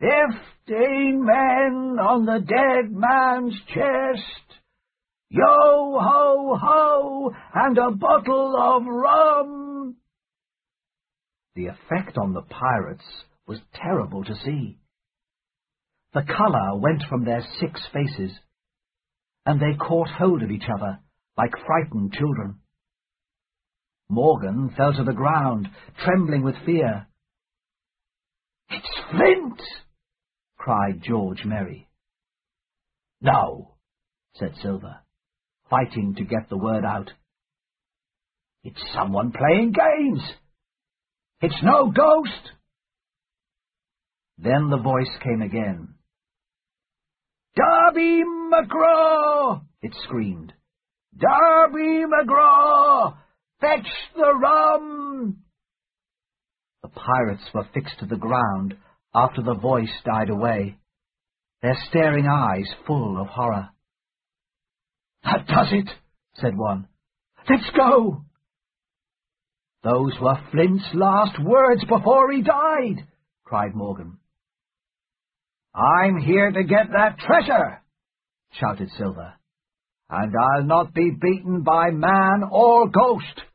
15 men on the dead man's chest. Yo ho ho, and a bottle of rum. The effect on the pirates was terrible to see. The colour went from their 6 faces, and they caught hold of each other like frightened children. Morgan fell to the ground, trembling with fear. "It's Flint!" cried George Merry. "No," said Silver, fighting to get the word out. "It's someone playing games. It's no ghost." Then the voice came again. "Darby McGraw!" it screamed. "Darby McGraw! Fetch the rum!" The pirates were fixed to the ground after the voice died away, their staring eyes full of horror. "That does it," said one. "Let's go." "Those were Flint's last words before he died," cried Morgan. "I'm here to get that treasure," shouted Silver, "and I'll not be beaten by man or ghost."